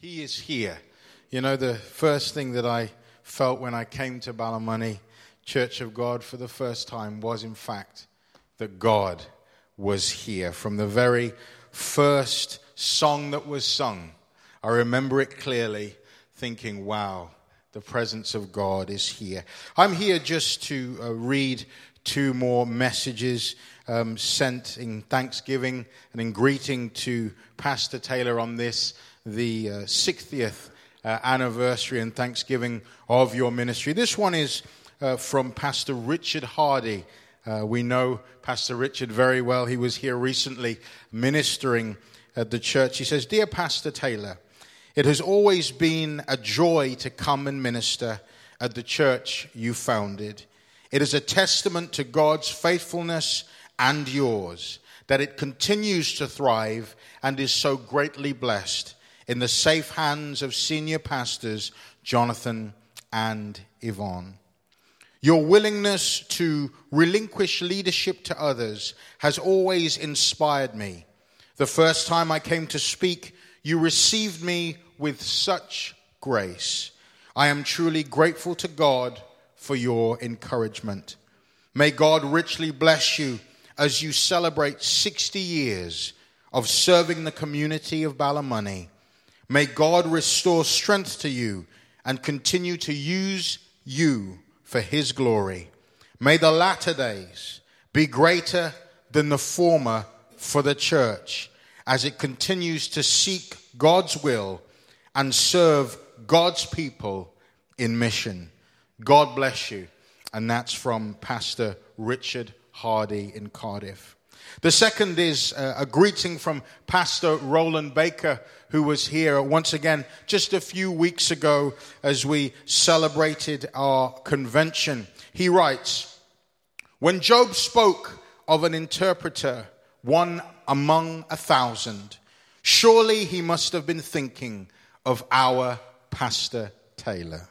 He is here. You know, the first thing that I felt when I came to Ballymoney Church of God for the first time was, in fact, that God was here. From the very first song that was sung, I remember it clearly, thinking, wow, the presence of God is here. I'm here just to read two more messages sent in thanksgiving and in greeting to Pastor Taylor on this, the 60th anniversary and thanksgiving of your ministry. This one is from Pastor Richard Hardy. We know Pastor Richard very well. He was here recently ministering at the church. He says, "Dear Pastor Taylor, it has always been a joy to come and minister at the church you founded. It is a testament to God's faithfulness and yours that it continues to thrive and is so greatly blessed in the safe hands of senior pastors Jonathan and Yvonne. Your willingness to relinquish leadership to others has always inspired me. The first time I came to speak, you received me with such grace. I am truly grateful to God for your encouragement. May God richly bless you as you celebrate 60 years of serving the community of Ballymoney. May God restore strength to you and continue to use you for his glory. May the latter days be greater than the former for the church as it continues to seek God's will and serve God's people in mission. God bless you." And that's from Pastor Richard Hardy in Cardiff. The second is a greeting from Pastor Roland Baker, who was here once again just a few weeks ago as we celebrated our convention. He writes, "When Job spoke of an interpreter, one among 1,000, surely he must have been thinking of our Pastor Taylor."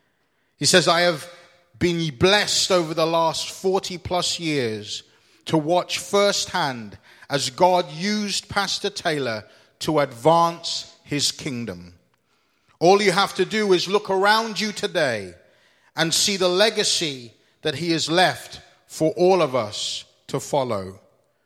He says, "I have been blessed over the last 40 plus years to watch firsthand as God used Pastor Taylor to advance his kingdom. All you have to do is look around you today and see the legacy that he has left for all of us to follow.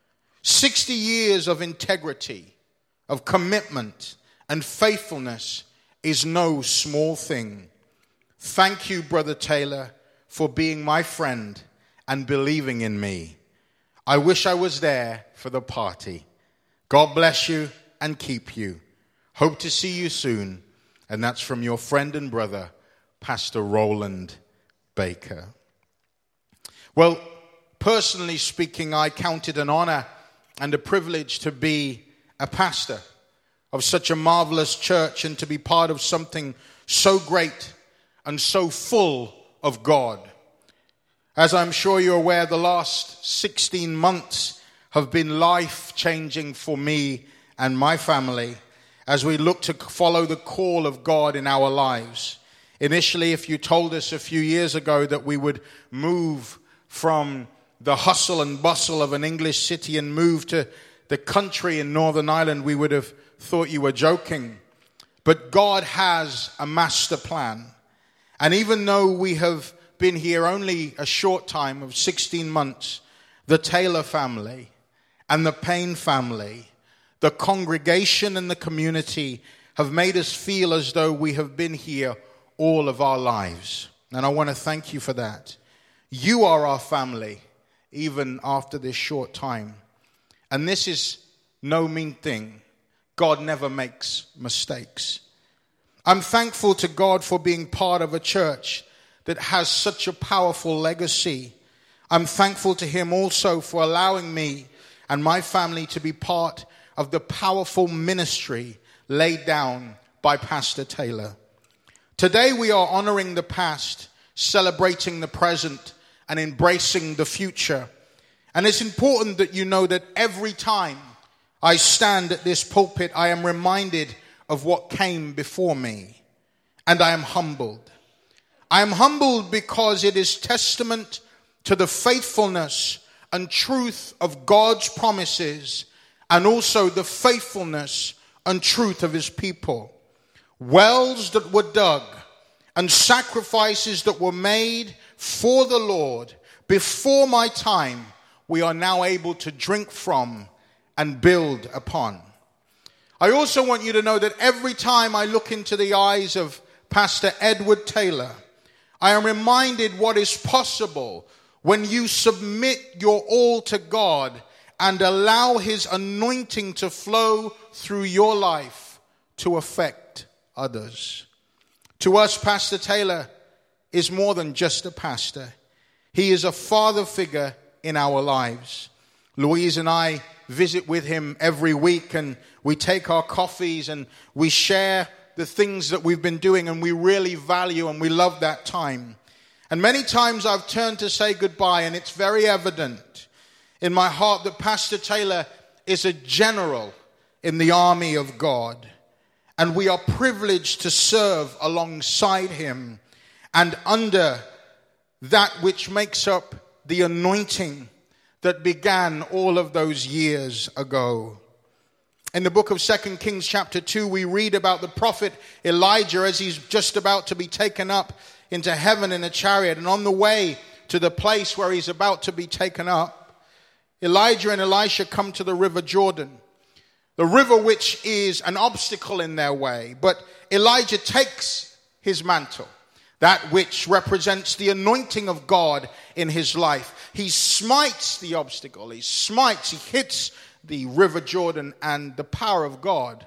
60 years of integrity, of commitment and faithfulness is no small thing. Thank you, Brother Taylor, for being my friend and believing in me. I wish I was there for the party. God bless you and keep you. Hope to see you soon." And that's from your friend and brother, Pastor Roland Baker. Well, personally speaking, I count it an honor and a privilege to be a pastor of such a marvelous church and to be part of something so great and so full of God. As I'm sure you're aware, the last 16 months have been life-changing for me and my family as we look to follow the call of God in our lives. Initially, if you told us a few years ago that we would move from the hustle and bustle of an English city and move to the country in Northern Ireland, we would have thought you were joking. But God has a master plan. And even though we have been here only a short time of 16 months, the Taylor family and the Payne family, the congregation and the community have made us feel as though we have been here all of our lives. And I want to thank you for that. You are our family, even after this short time. And this is no mean thing. God never makes mistakes. I'm thankful to God for being part of a church that has such a powerful legacy. I'm thankful to him also for allowing me and my family to be part of the powerful ministry laid down by Pastor Taylor. Today we are honoring the past, celebrating the present, and embracing the future. And it's important that you know that every time I stand at this pulpit, I am reminded of what came before me, and I am humbled. I am humbled because it is testament to the faithfulness and truth of God's promises and also the faithfulness and truth of his people. wells that were dug, and sacrifices that were made for the Lord before my time, we are now able to drink from and build upon. I also want you to know that every time I look into the eyes of Pastor Edward Taylor, I am reminded what is possible when you submit your all to God and allow his anointing to flow through your life to affect others. To us, Pastor Taylor is more than just a pastor. He is a father figure in our lives. Louise and I visit with him every week, and we take our coffees and we share the things that we've been doing, and we really value and we love that time. And many times I've turned to say goodbye, and it's very evident in my heart that Pastor Taylor is a general in the army of God. And we are privileged to serve alongside him and under that which makes up the anointing that began all of those years ago. In the book of 2 Kings chapter 2, we read about the prophet Elijah as he's just about to be taken up into heaven in a chariot. And on the way to the place where he's about to be taken up, Elijah and Elisha come to the river Jordan. The river which is an obstacle in their way. But Elijah takes his mantle, that which represents the anointing of God in his life. He smites the obstacle. He hits the river Jordan, and the power of God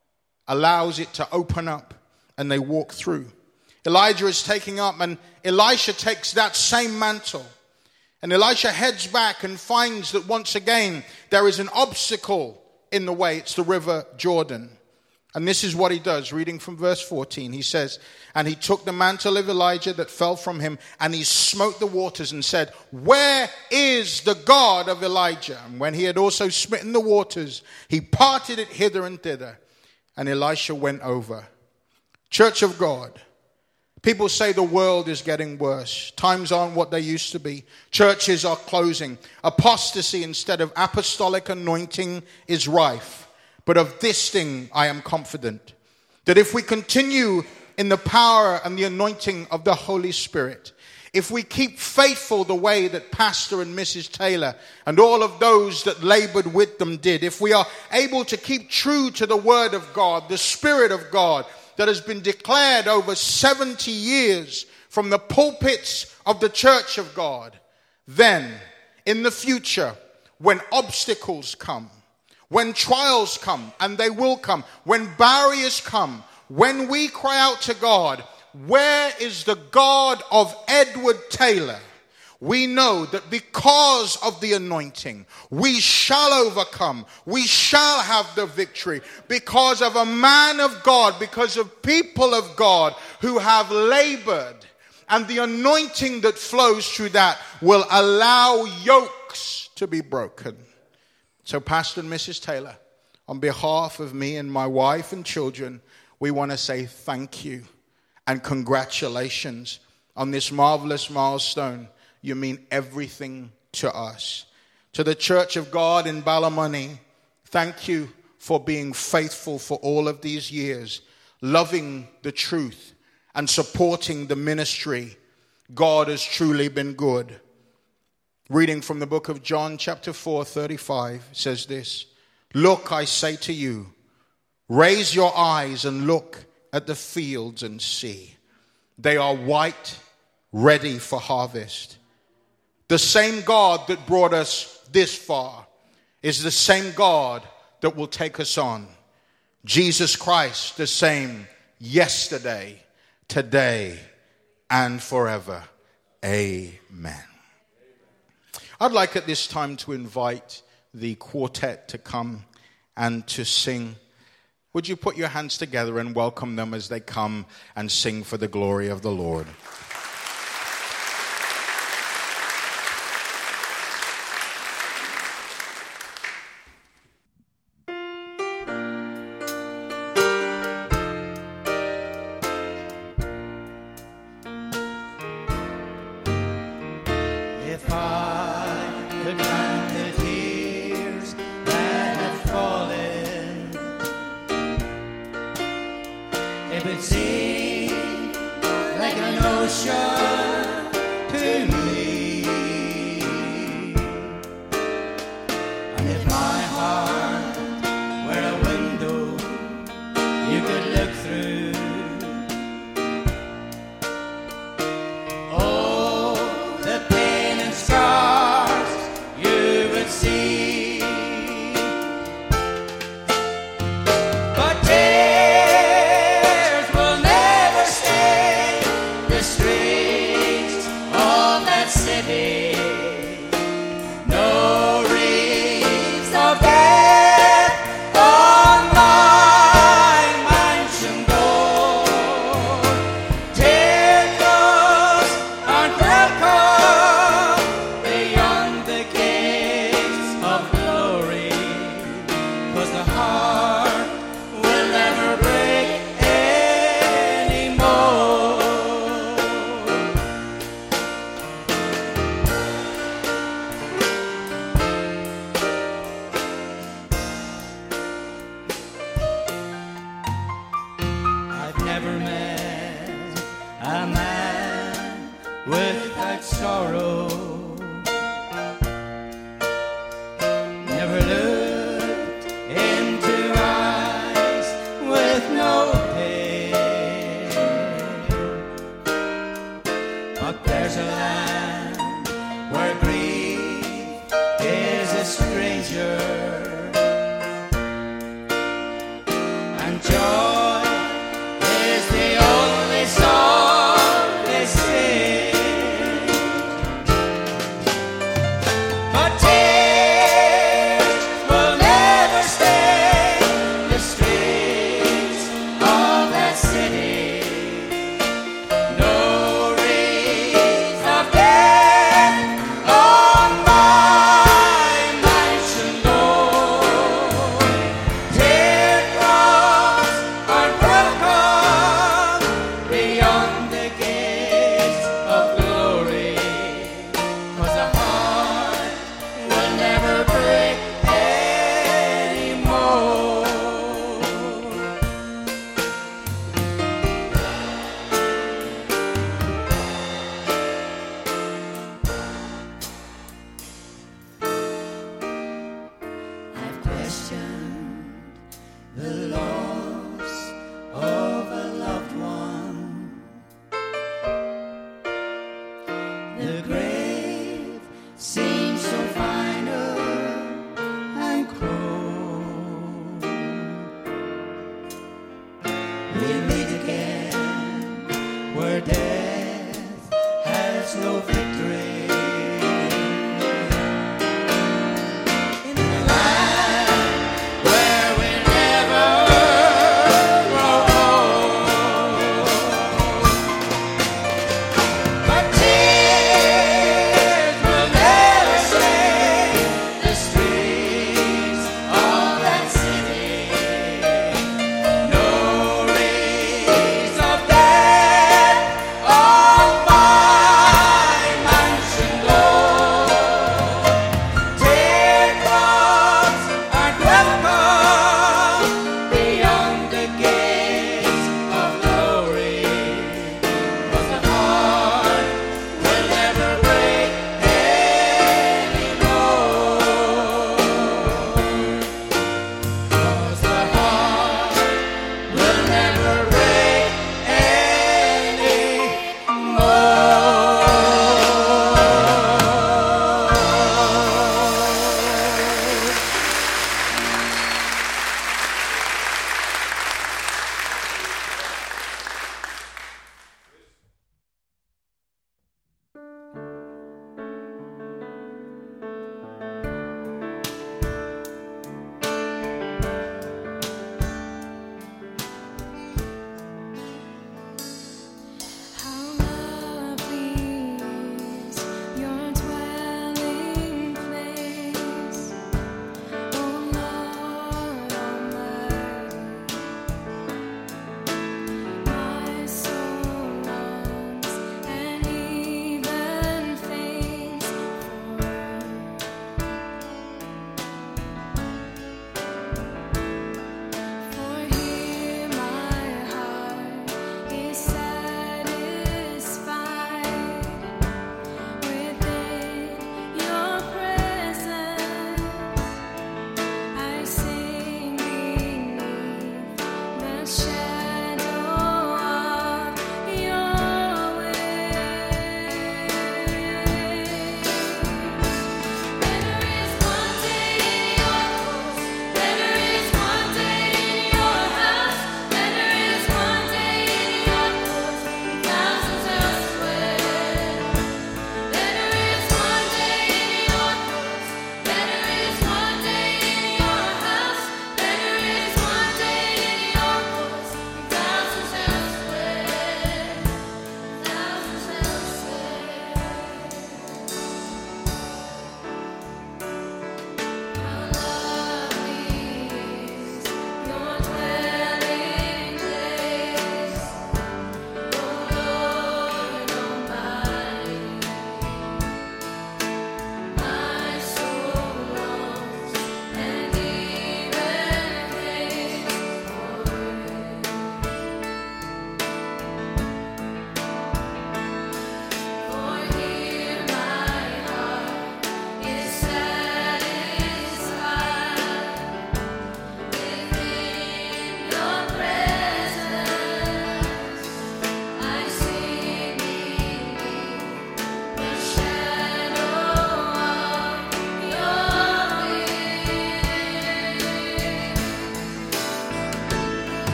allows it to open up and they walk through. Elijah is taking up, and Elisha takes that same mantle. And Elisha heads back and finds that once again there is an obstacle in the way. It's the river Jordan. And this is what he does. Reading from verse 14, he says, "And he took the mantle of Elijah that fell from him, and he smote the waters and said, 'Where is the God of Elijah?' And when he had also smitten the waters, he parted it hither and thither, and Elisha went over." Church of God, people say the world is getting worse. Times aren't what they used to be. Churches are closing. Apostasy instead of apostolic anointing is rife. But of this thing I am confident, that if we continue in the power and the anointing of the Holy Spirit, if we keep faithful the way that Pastor and Mrs. Taylor and all of those that labored with them did, if we are able to keep true to the Word of God, the Spirit of God, that has been declared over 70 years from the pulpits of the Church of God, then in the future, when obstacles come, when trials come, and they will come, when barriers come, when we cry out to God, "Where is the God of Edward Taylor?" we know that because of the anointing, we shall overcome. We shall have the victory because of a man of God, because of people of God who have labored. And the anointing that flows through that will allow yokes to be broken. So Pastor and Mrs. Taylor, on behalf of me and my wife and children, we want to say thank you and congratulations on this marvelous milestone. You mean everything to us. To the Church of God in Ballymoney, thank you for being faithful for all of these years, loving the truth and supporting the ministry. God has truly been good. Reading from the book of John chapter 4:35 says this, "Look, I say to you, raise your eyes and look at the fields and see. They are white, ready for harvest." The same God that brought us this far is the same God that will take us on. Jesus Christ, the same yesterday, today, and forever. Amen. I'd like at this time to invite the quartet to come and to sing. Would you put your hands together and welcome them as they come and sing for the glory of the Lord? it would seem like an ocean to me. And if my heart were a window you could look through, oh, the pain and scars you would see. But tears will never stain the streets of that city. No wreaths of death on my mansion door. Teardrops aren't welcome beyond the gates of glory, 'cause the heart will never break anymore. I've never met a man without sorrow, never looked into eyes with no pain. But there's a land where grief is a stranger and joy is the only song they sing.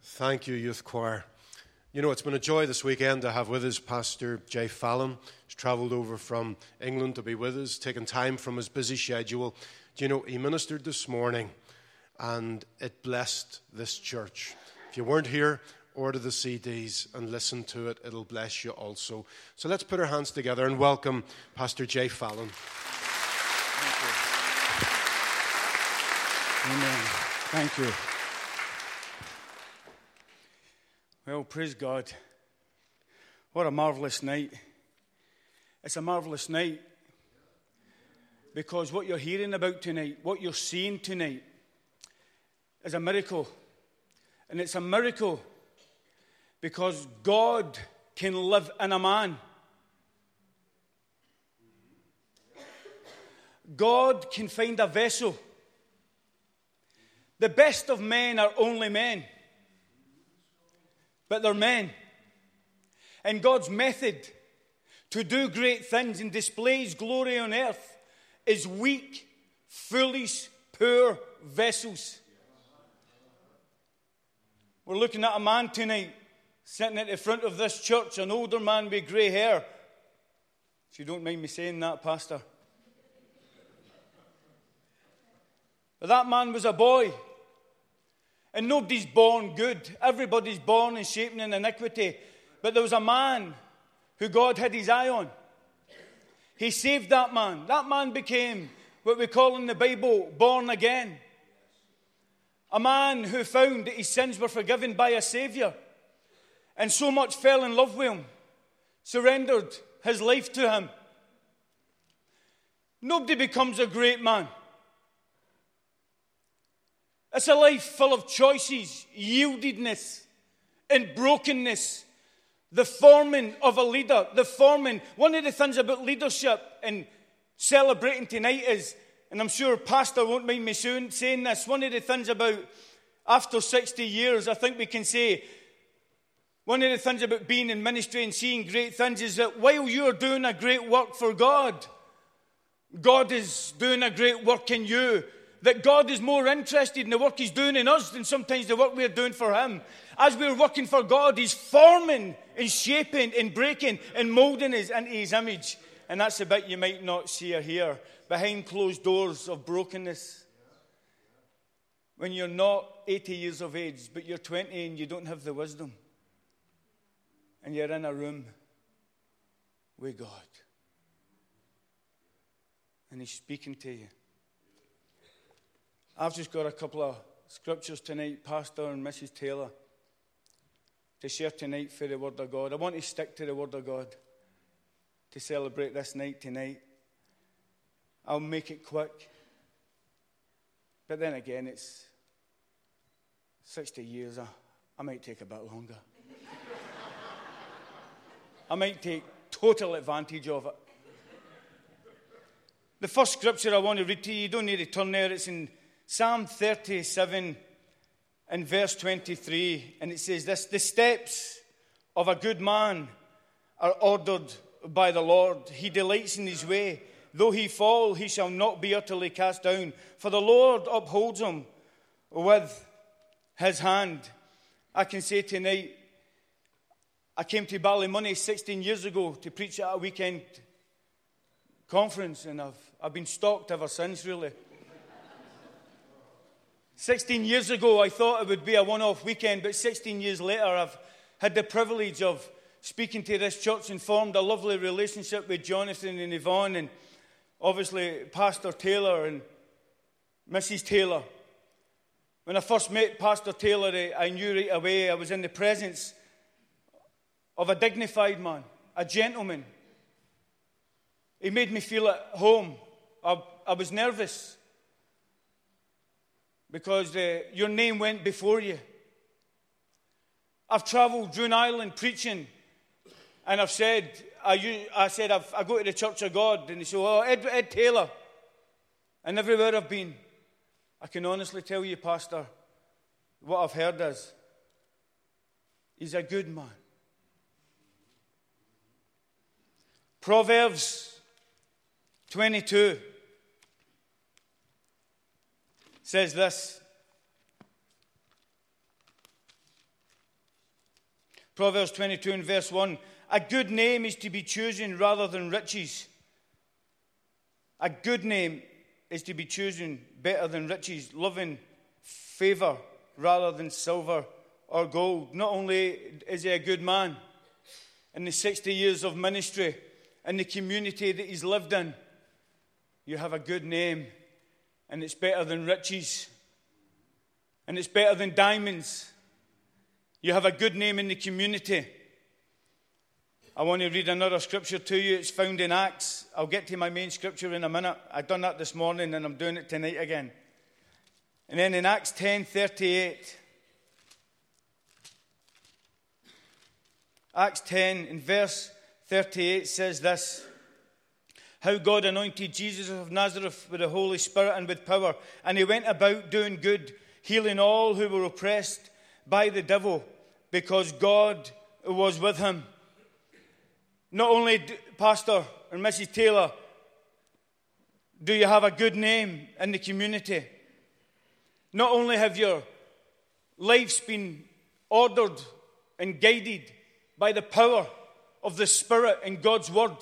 Thank you, Youth Choir. You know, it's been a joy this weekend to have with us Pastor Jay Fallon. He's travelled over from England to be with us, taking time from his busy schedule. Do you know, he ministered this morning and it blessed this church. If you weren't here, order the CDs and listen to it. It'll bless you also. So let's put our hands together and welcome Pastor Jay Fallon. Amen. Thank you. Well, praise God. What a marvelous night. It's a marvelous night because what you're hearing about tonight, what you're seeing tonight, is a miracle. And it's a miracle because God can live in a man. God can find a vessel. The best of men are only men. But they're men. And God's method to do great things and display His glory on earth is weak, foolish, poor vessels. We're looking at a man tonight sitting at the front of this church, an older man with grey hair. If you don't mind me saying that, Pastor. But that man was a boy. And nobody's born good. Everybody's born and shaped in iniquity. But there was a man who God had his eye on. He saved that man. That man became what we call in the Bible born again. A man who found that his sins were forgiven by a Saviour. And so much fell in love with him. Surrendered his life to him. Nobody becomes a great man. It's a life full of choices, yieldedness, and brokenness. The forming of a leader, one of the things about leadership and celebrating tonight is, and I'm sure Pastor won't mind me soon saying this, one of the things about after 60 years, I think we can say, one of the things about being in ministry and seeing great things is that while you're doing a great work for God, God is doing a great work in you. That God is more interested in the work He's doing in us than sometimes the work we're doing for Him. As we're working for God, He's forming and shaping and breaking and moulding us into His image. And that's the bit you might not see or hear. Behind closed doors of brokenness. When you're not 80 years of age, but you're 20 and you don't have the wisdom. And you're in a room with God. And He's speaking to you. I've just got a couple of scriptures tonight, Pastor and Mrs. Taylor, to share tonight for the Word of God. I want to stick to the Word of God to celebrate this night tonight. I'll make it quick. But then again, it's 60 years. I might take a bit longer. I might take total advantage of it. The first scripture I want to read to you don't need to turn there. It's in Psalm 37 and verse 23, and it says this: the steps of a good man are ordered by the Lord. He delights in his way. Though he fall, he shall not be utterly cast down. For the Lord upholds him with his hand. I can say tonight, I came to Ballymoney 16 years ago to preach at a weekend conference, and I've been stalked ever since, really. 16 years ago, I thought it would be a one-off weekend, but 16 years later, I've had the privilege of speaking to this church and formed a lovely relationship with Jonathan and Yvonne, and obviously Pastor Taylor and Mrs. Taylor. When I first met Pastor Taylor, I knew right away I was in the presence of a dignified man, a gentleman. He made me feel at home. I was nervous because your name went before you. I've travelled June Island preaching, and I've said, I go to the Church of God, and they say, oh, Ed Taylor. And everywhere I've been, I can honestly tell you, Pastor, what I've heard is, he's a good man. Proverbs 22 says this: Proverbs 22 and verse 1. A good name is to be chosen rather than riches. A good name is to be chosen better than riches, loving favor rather than silver or gold. Not only is he a good man in the 60 years of ministry and the community that he's lived in, you have a good name, and it's better than riches, and it's better than diamonds. You have a good name in the community. I want to read another scripture to you. It's found in Acts. I'll get to my main scripture in a minute. I've done that this morning, and I'm doing it tonight again. And then in Acts 10:38, Acts 10 in verse 38 says this: how God anointed Jesus of Nazareth with the Holy Spirit and with power, and he went about doing good, healing all who were oppressed by the devil, because God was with him. Not only, Pastor and Mrs. Taylor, do you have a good name in the community, not only have your lives been ordered and guided by the power of the Spirit and God's Word.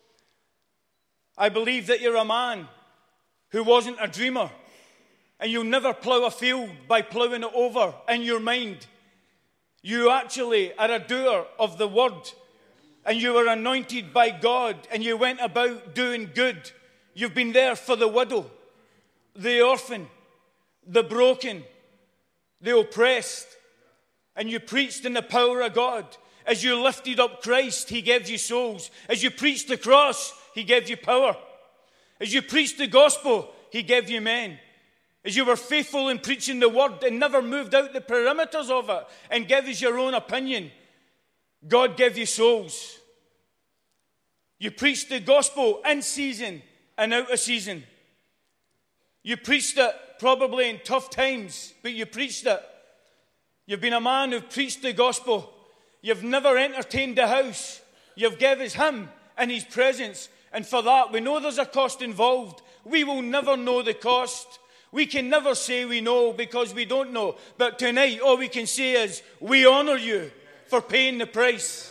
I believe that you're a man who wasn't a dreamer, and you'll never plough a field by ploughing it over in your mind. You actually are a doer of the Word, and you were anointed by God, and you went about doing good. You've been there for the widow, the orphan, the broken, the oppressed, and you preached in the power of God. As you lifted up Christ, he gave you souls. As you preached the cross, he gave you power. As you preached the gospel, he gave you men. As you were faithful in preaching the word and never moved out the perimeters of it and gave us your own opinion, God gave you souls. You preached the gospel in season and out of season. You preached it probably in tough times, but you preached it. You've been a man who preached the gospel. You've never entertained the house. You've given us him and his presence. And for that, we know there's a cost involved. We will never know the cost. We can never say we know because we don't know. But tonight, all we can say is, we honor you for paying the price.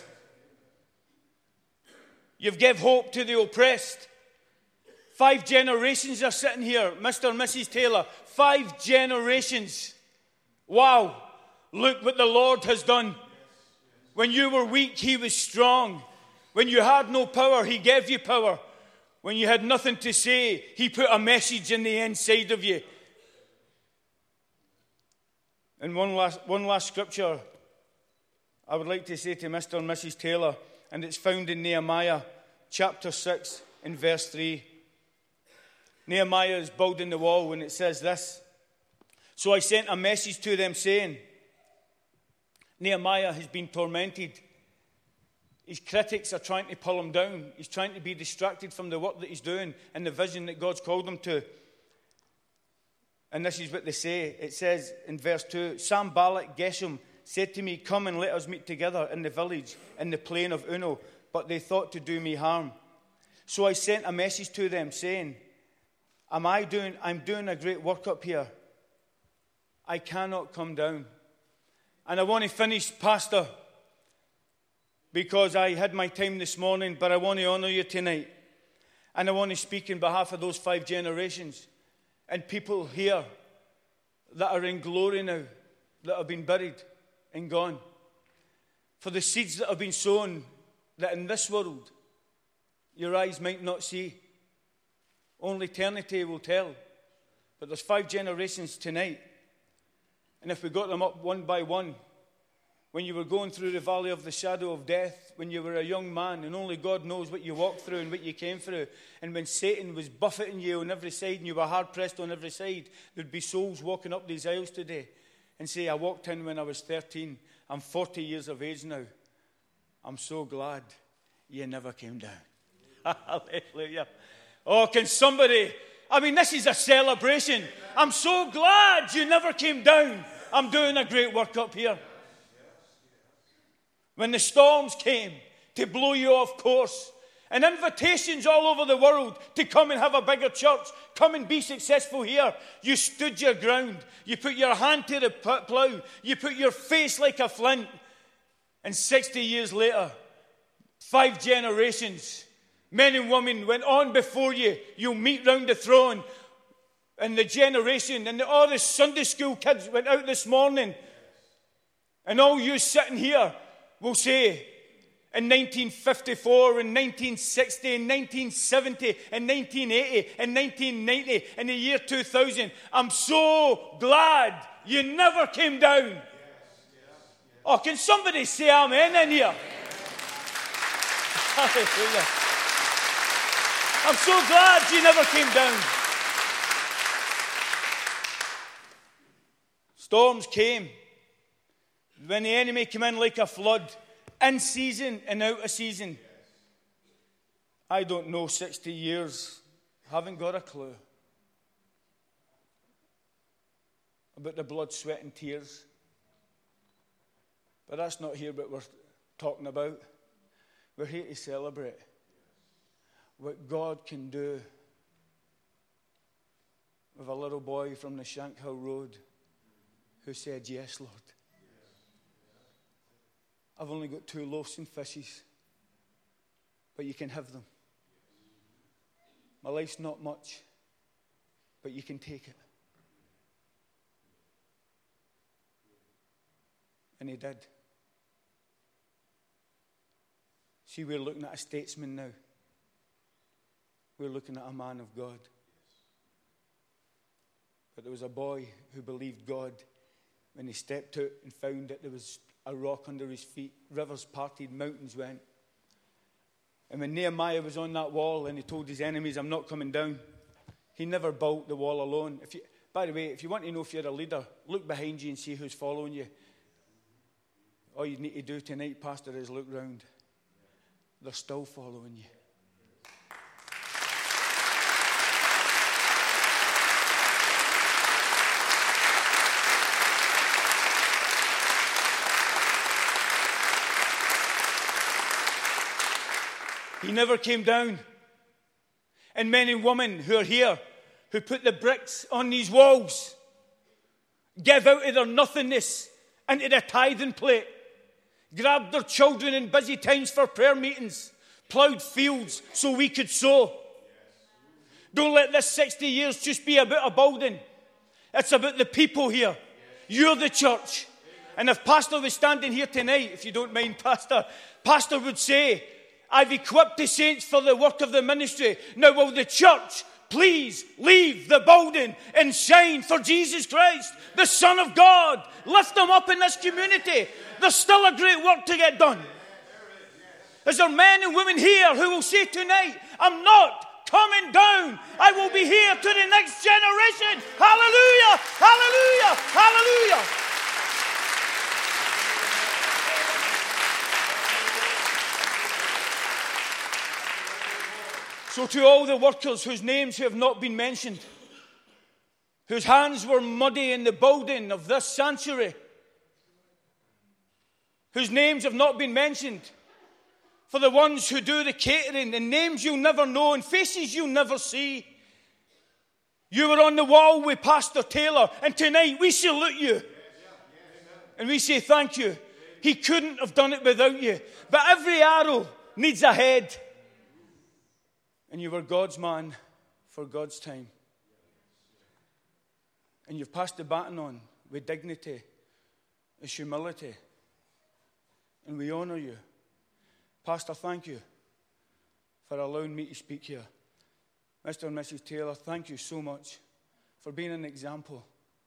You've given hope to the oppressed. 5 generations are sitting here, Mr. and Mrs. Taylor. 5 generations. Wow. Look what the Lord has done. When you were weak, he was strong. When you had no power, he gave you power. When you had nothing to say, he put a message in the inside of you. And one last scripture I would like to say to Mr. and Mrs. Taylor, and it's found in Nehemiah chapter 6 in verse 3. Nehemiah is building the wall, and it says this: so I sent a message to them saying, Nehemiah has been tormented. His critics are trying to pull him down. He's trying to be distracted from the work that he's doing and the vision that God's called him to. And this is what they say. It says in verse 2, Sanballat Geshem said to me, come and let us meet together in the village in the plain of Uno. But they thought to do me harm. So I sent a message to them saying, I'm doing a great work up here. I cannot come down. And I want to finish, Pastor, because I had my time this morning, but I want to honor you tonight. And I want to speak in behalf of those 5 generations and people here that are in glory now, that have been buried and gone. For the seeds that have been sown, that in this world your eyes might not see. Only eternity will tell. But there's 5 generations tonight. And if we got them up one by one, when you were going through the valley of the shadow of death, when you were a young man, and only God knows what you walked through and what you came through, and when Satan was buffeting you on every side and you were hard-pressed on every side, there'd be souls walking up these aisles today and say, I walked in when I was 13. I'm 40 years of age now. I'm so glad you never came down. Hallelujah. Oh, can somebody... this is a celebration. I'm so glad you never came down. I'm doing a great work up here. When the storms came to blow you off course, and invitations all over the world to come and have a bigger church, come and be successful here, you stood your ground. You put your hand to the plough. You put your face like a flint. And 60 years later, 5 generations, men and women went on before you. You'll meet round the throne. And the generation, and all the Sunday school kids went out this morning. And all you sitting here will say, in 1954, in 1960, in 1970, in 1980, in 1990, in the year 2000, I'm so glad you never came down. Oh, can somebody say amen in here? Hallelujah. I'm so glad you never came down. Storms came. When the enemy came in like a flood, in season and out of season. I don't know, 60 years, haven't got a clue about the blood, sweat and tears. But that's not here what we're talking about. We're here to celebrate what God can do with a little boy from the Shankhill Road who said, yes, Lord. I've only got 2 loaves and fishes, but you can have them. My life's not much, but you can take it. And he did. See, we're looking at a statesman now. We're looking at a man of God. But there was a boy who believed God when he stepped out and found that there was a rock under his feet. Rivers parted, mountains went. And when Nehemiah was on that wall and he told his enemies, I'm not coming down, he never built the wall alone. By the way, if you want to know if you're a leader, look behind you and see who's following you. All you need to do tonight, Pastor, is look round. They're still following you. He never came down. And men and women who are here, who put the bricks on these walls, give out of their nothingness into the tithing plate, grabbed their children in busy times for prayer meetings, ploughed fields so we could sow. Don't let this 60 years just be about a building. It's about the people here. You're the church. And if Pastor was standing here tonight, if you don't mind, Pastor would say, I've equipped the saints for the work of the ministry. Now will the church please leave the building and shine for Jesus Christ, the Son of God. Lift them up in this community. There's still a great work to get done. Is there men and women here who will say tonight, I'm not coming down. I will be here to the next generation. Hallelujah, hallelujah, hallelujah. So to all the workers whose names have not been mentioned, whose hands were muddy in the building of this sanctuary, whose names have not been mentioned, for the ones who do the catering, and names you'll never know and faces you'll never see. You were on the wall with Pastor Taylor, and tonight we salute you. And we say thank you. He couldn't have done it without you. But every arrow needs a head. And you were God's man for God's time. And you've passed the baton on with dignity, with humility. And we honor you. Pastor, thank you for allowing me to speak here. Mr. and Mrs. Taylor, thank you so much for being an example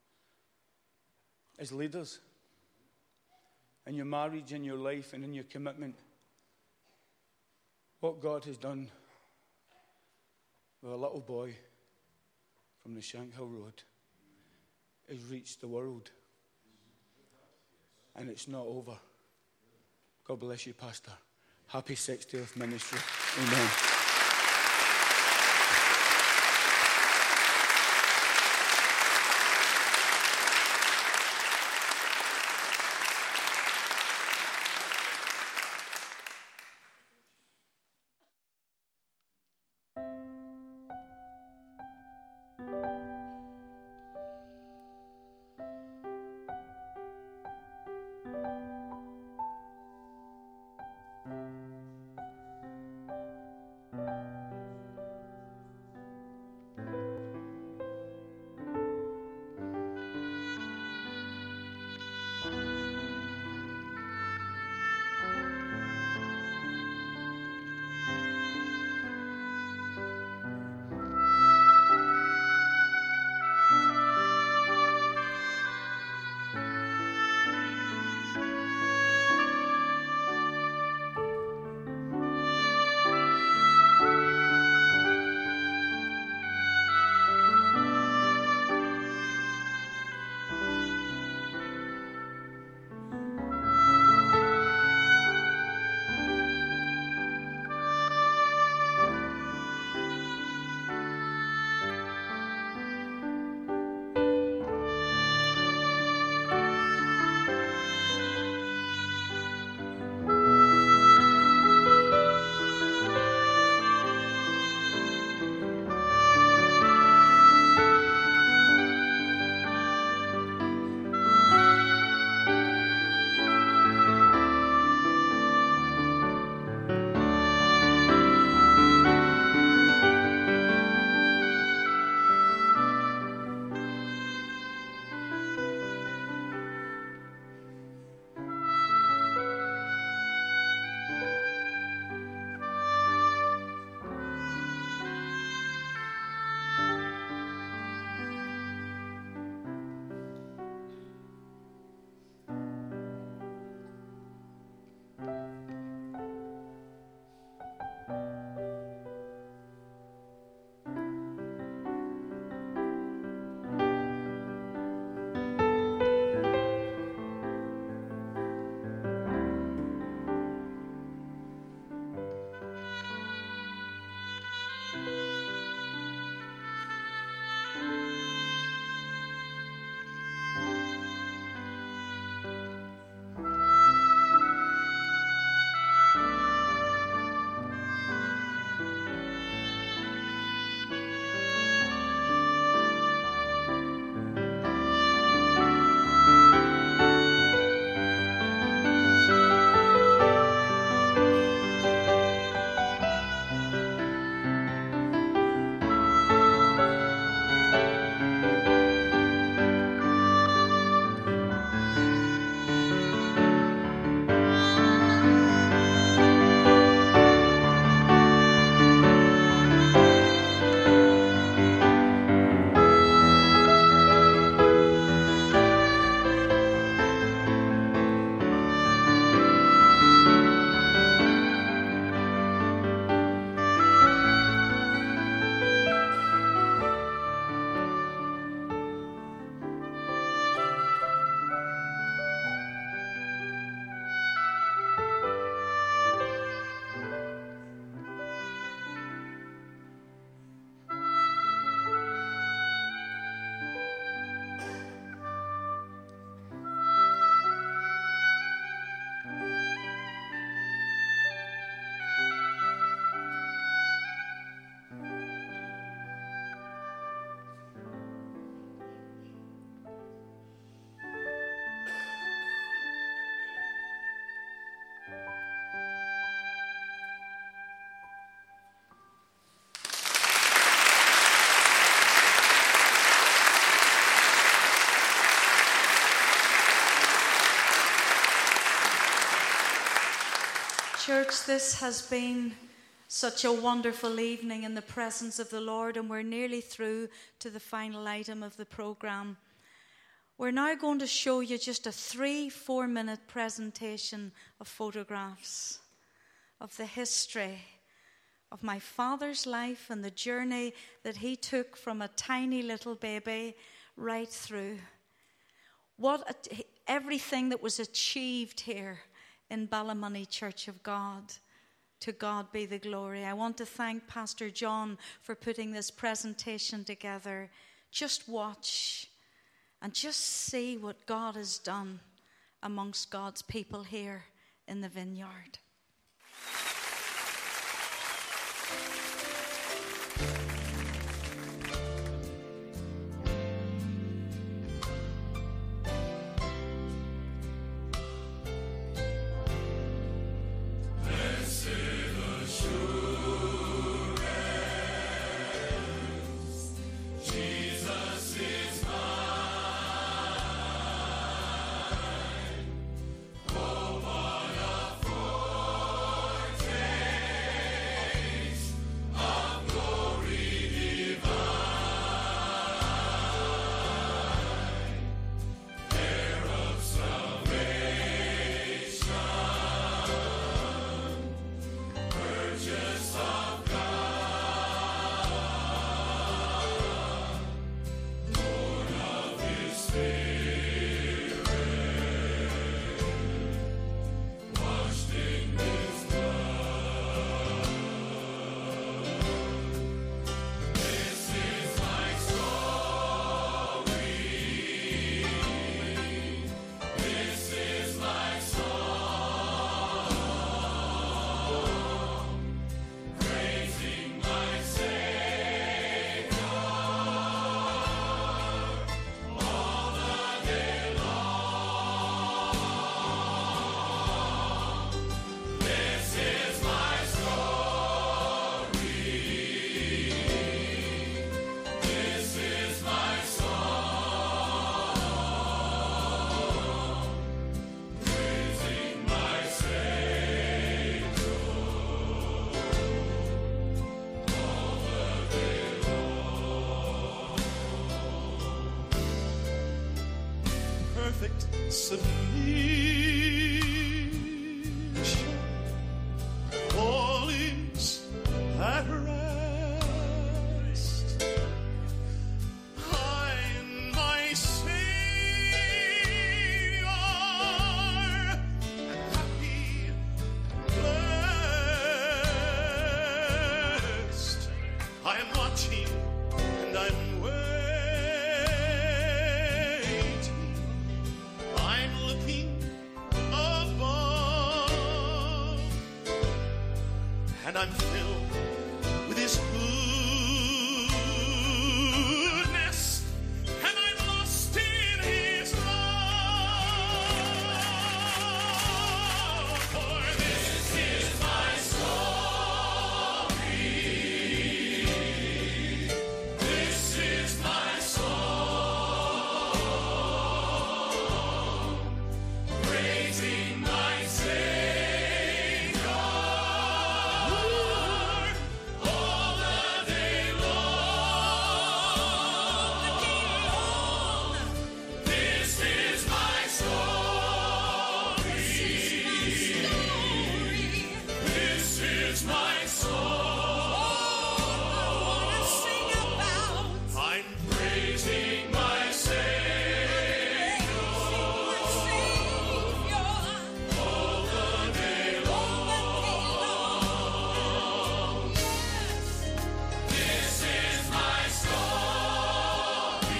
as leaders in your marriage, in your life, and in your commitment. What God has done with a little boy from the Shankhill Road has reached the world. And it's not over. God bless you, Pastor. Happy 60th ministry. Amen. Church, this has been such a wonderful evening in the presence of the Lord, and we're nearly through to the final item of the program. We're now going to show you just a 3-4 minute presentation of photographs of the history of my father's life and the journey that he took from a tiny little baby right through. Everything that was achieved here in Ballymoney Church of God. To God be the glory. I want to thank Pastor John for putting this presentation together. Just watch and just see what God has done amongst God's people here in the vineyard. Jesus is mine. submission, all is at rest. I and my Savior am happy, blessed. I am watching and I'm waiting. I'm looking above, and I'm filled with His goodness, and I'm lost in His love. For this is my story. This is my song, praising my Savior all the day long. This is my story. This is my song. I'm praising my Savior all the day long. This is my story.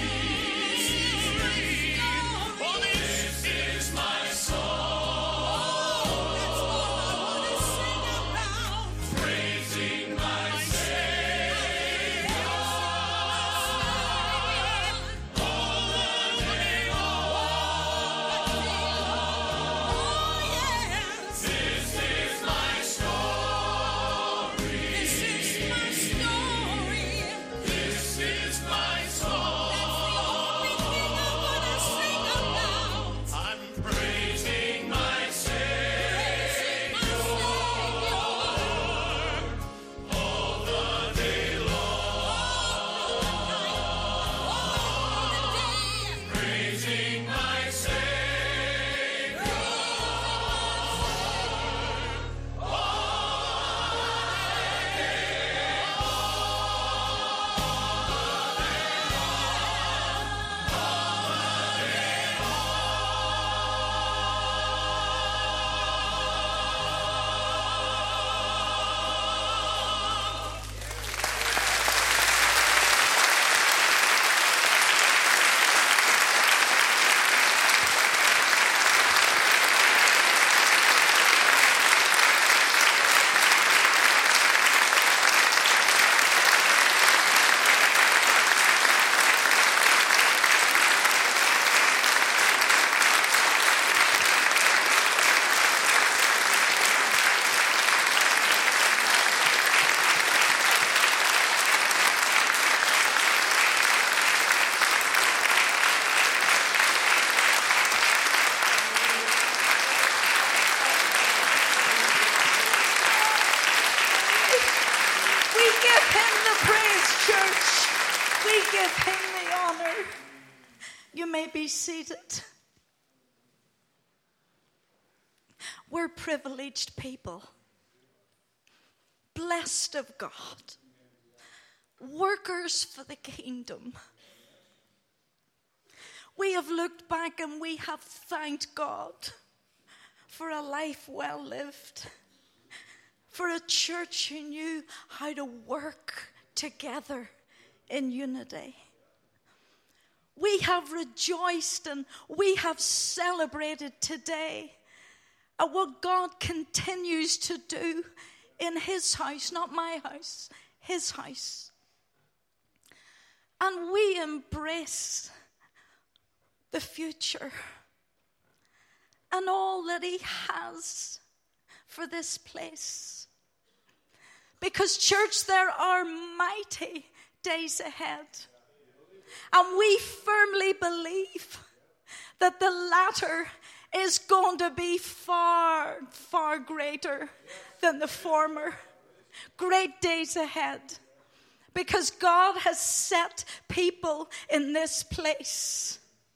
Oh, this is my song, praising my Savior all the day long. This is my story. This is my song. I'm praising my Savior all the day long. Praising my Savior We give Him the praise, church. We give Him the honor. You may be seated. We're privileged people, blessed of God, workers for the kingdom. We have looked back and we have thanked God for a life well lived, for a church who knew how to work together in unity. We have rejoiced and we have celebrated today at what God continues to do in His house, not my house, His house. And we embrace the future and all that He has for this place. Because, church, there are mighty days ahead. And we firmly believe that the latter is going to be far, far greater than the former. Great days ahead. Because God has set people in this place.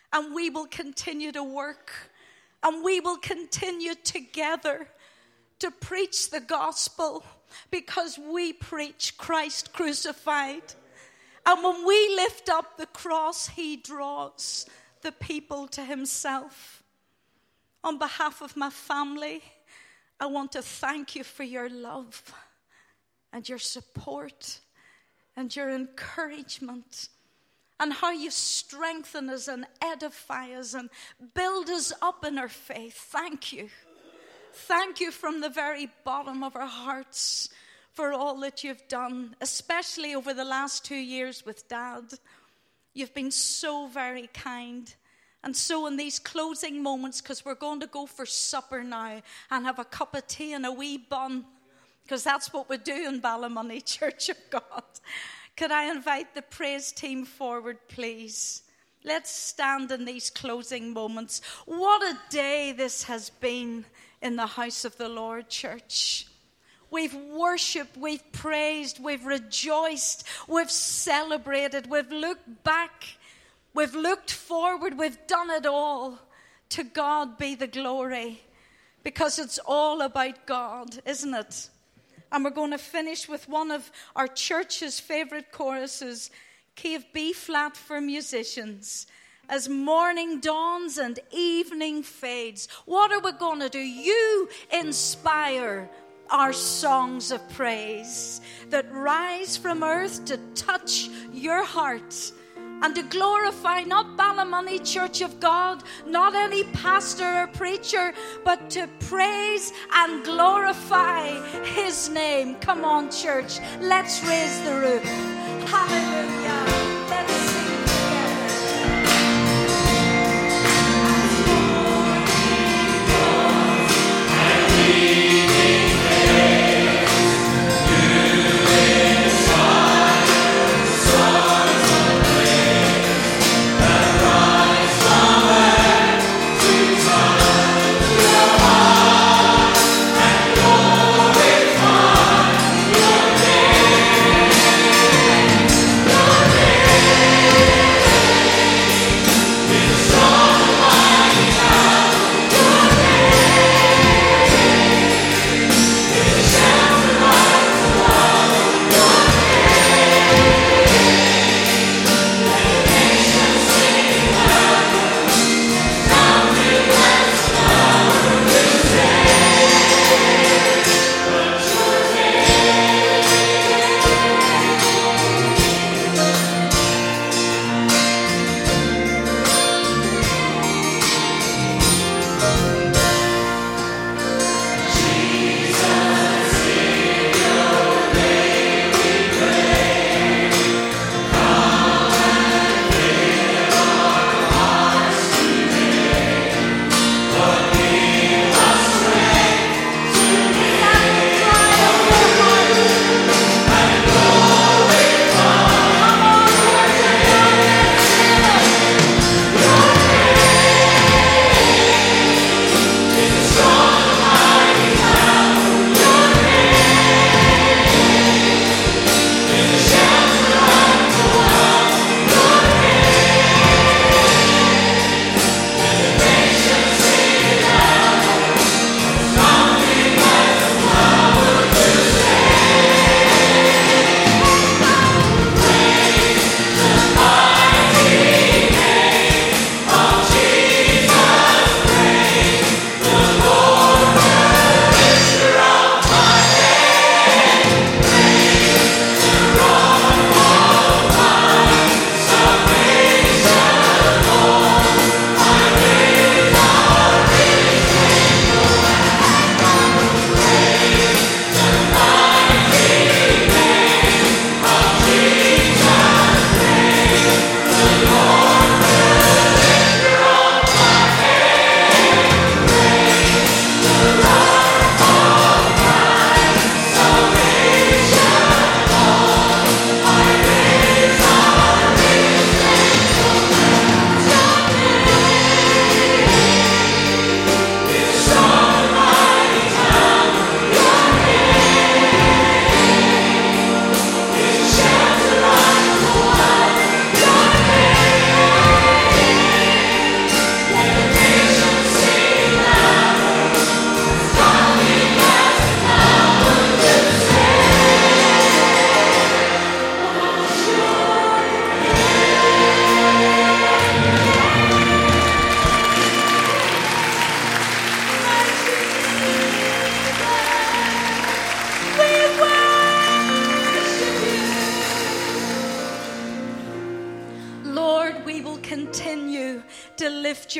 And we will continue to work. And we will continue together to preach the gospel, because we preach Christ crucified. And when we lift up the cross, he draws the people to himself. On behalf of my family, I want to thank you for your love and your support and your encouragement, and how you strengthen us and edify us and build us up in our faith. Thank you. Thank you from the very bottom of our hearts for all that you've done, especially over the last 2 years with Dad. You've been so very kind. And so in these closing moments, because we're going to go for supper now and have a cup of tea and a wee bun, because that's what we do in Ballymoney Church of God. Could I invite the praise team forward, please? Let's stand in these closing moments. What a day this has been in the house of the Lord, church. We've worshipped, we've praised, we've rejoiced, we've celebrated, we've looked back, we've looked forward, we've done it all. To God be the glory, because it's all about God, isn't it? And we're going to finish with one of our church's favorite choruses, key of B flat for musicians. As morning dawns and evening fades, what are we going to do? You inspire our songs of praise that rise from earth to touch your heart and to glorify not Ballymoney Church of God, not any pastor or preacher, but to praise and glorify his name. Come on, church, let's raise the roof. Hallelujah. Let's sing together.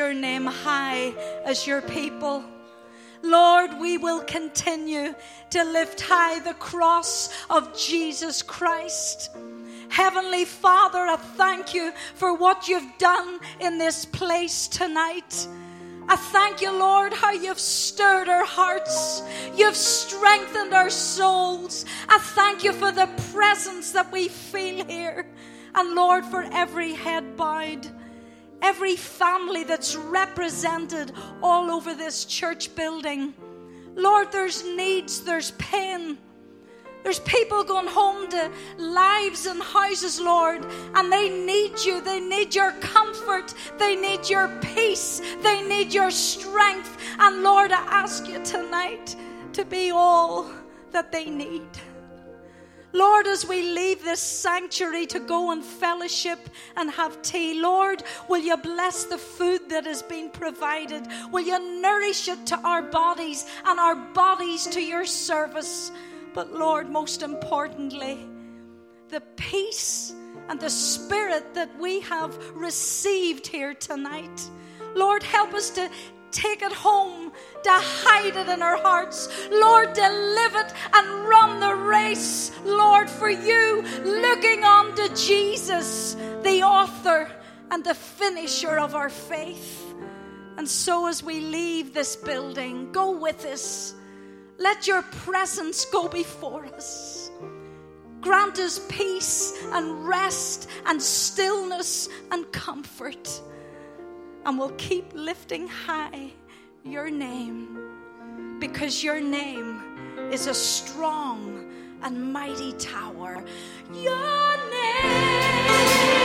your name high as your people. Lord, we will continue to lift high the cross of Jesus Christ. Heavenly Father, I thank you for what you've done in this place tonight. I thank you, Lord, how you've stirred our hearts. You've strengthened our souls. I thank you for the presence that we feel here. And Lord, for every head bowed, every family that's represented all over this church building. Lord, there's needs, there's pain. There's people going home to lives and houses, Lord, and they need you. They need your comfort. They need your peace. They need your strength. And Lord, I ask you tonight to be all that they need. Lord, as we leave this sanctuary to go and fellowship and have tea, Lord, will you bless the food that has been provided? Will you nourish it to our bodies and our bodies to your service? But Lord, most importantly, the peace and the spirit that we have received here tonight. Lord, help us to take it home, to hide it in our hearts. Lord, to live it and run the race, Lord, for you, looking on to Jesus, the author and the finisher of our faith. And so as we leave this building, go with us. Let your presence go before us. Grant us peace and rest and stillness and comfort. And we'll keep lifting high your name, because your name is a strong and mighty tower. Your name